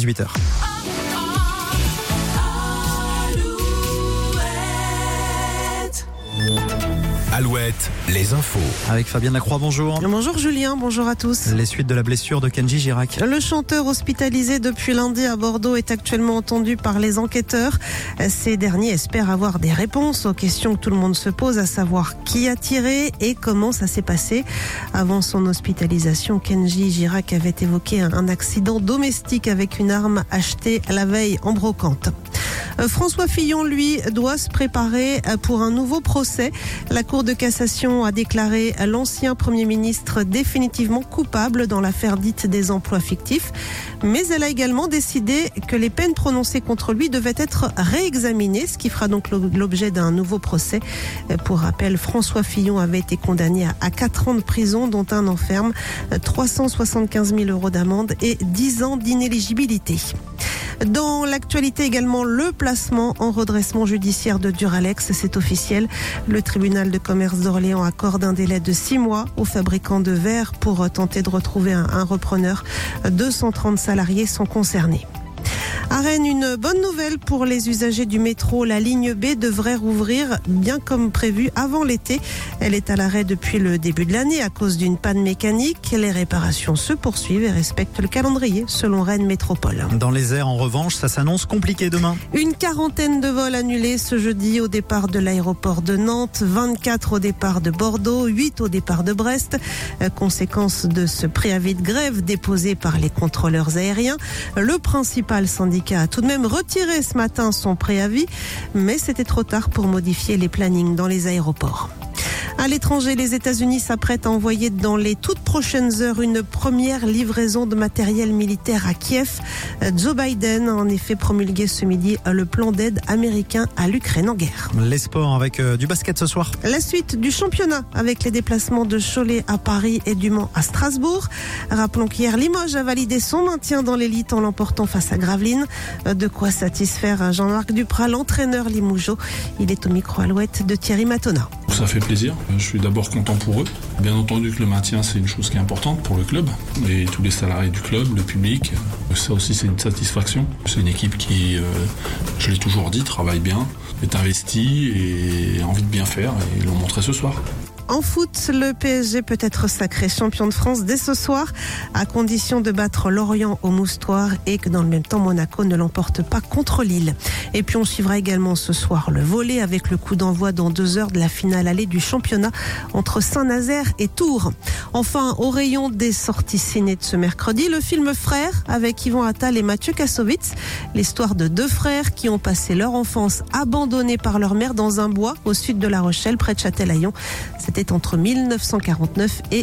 18h. Alouette, les infos. Avec Fabienne Lacroix, bonjour. Bonjour Julien, bonjour à tous. Les suites de la blessure de Kenji Girac. Le chanteur hospitalisé depuis lundi à Bordeaux est actuellement entendu par les enquêteurs. Ces derniers espèrent avoir des réponses aux questions que tout le monde se pose, à savoir qui a tiré et comment ça s'est passé. Avant son hospitalisation, Kenji Girac avait évoqué un accident domestique avec une arme achetée la veille en brocante. François Fillon, lui, doit se préparer pour un nouveau procès. La Cour de cassation a déclaré l'ancien Premier ministre définitivement coupable dans l'affaire dite des emplois fictifs. Mais elle a également décidé que les peines prononcées contre lui devaient être réexaminées, ce qui fera donc l'objet d'un nouveau procès. Pour rappel, François Fillon avait été condamné à 4 ans de prison, dont un an ferme, 375 000 € d'amende et 10 ans d'inéligibilité. Dans l'actualité également, le placement en redressement judiciaire de Duralex, c'est officiel. Le tribunal de commerce d'Orléans accorde un délai de 6 mois aux fabricants de verre pour tenter de retrouver un repreneur. 230 salariés sont concernés. À Rennes, une bonne nouvelle pour les usagers du métro. La ligne B devrait rouvrir bien comme prévu avant l'été. Elle est à l'arrêt depuis le début de l'année à cause d'une panne mécanique. Les réparations se poursuivent et respectent le calendrier selon Rennes Métropole. Dans les airs, en revanche, ça s'annonce compliqué demain. Une 40aine de vols annulés ce jeudi au départ de l'aéroport de Nantes, 24 au départ de Bordeaux, 8 au départ de Brest. Conséquence de ce préavis de grève déposé par les contrôleurs aériens, le principal syndicat a tout de même retiré ce matin son préavis, mais c'était trop tard pour modifier les plannings dans les aéroports. À l'étranger, les États-Unis s'apprêtent à envoyer dans les toutes prochaines heures une première livraison de matériel militaire à Kiev. Joe Biden a en effet promulgué ce midi le plan d'aide américain à l'Ukraine en guerre. Les sports avec du basket ce soir. La suite du championnat avec les déplacements de Cholet à Paris et du Mans à Strasbourg. Rappelons qu'hier, Limoges a validé son maintien dans l'élite en l'emportant face à Gravelines. De quoi satisfaire Jean-Marc Duprat, l'entraîneur limougeot. Il est au micro Alouette de Thierry Matona. Ça fait plaisir. Je suis d'abord content pour eux. Bien entendu que le maintien, c'est une chose qui est importante pour le club et tous les salariés du club, le public. Ça aussi, c'est une satisfaction. C'est une équipe qui, je l'ai toujours dit, travaille bien, est investie et a envie de bien faire et ils l'ont montré ce soir. En foot, le PSG peut être sacré champion de France dès ce soir, à condition de battre Lorient au Moustoir et que dans le même temps, Monaco ne l'emporte pas contre Lille. Et puis on suivra également ce soir le volley avec le coup d'envoi dans 2 heures de la finale allée du championnat entre Saint-Nazaire et Tours. Enfin, au rayon des sorties ciné de ce mercredi, le film Frères avec Yvan Attal et Mathieu Kassovitz. L'histoire de 2 frères qui ont passé leur enfance abandonnés par leur mère dans un bois au sud de La Rochelle, près de Châtelaillon. C'était entre 1949 et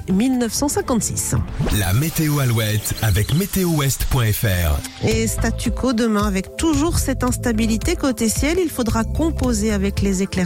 1956. La météo Alouette avec météowest.fr. Et statu quo demain avec toujours cette instabilité côté ciel. Il faudra composer avec les éclaircies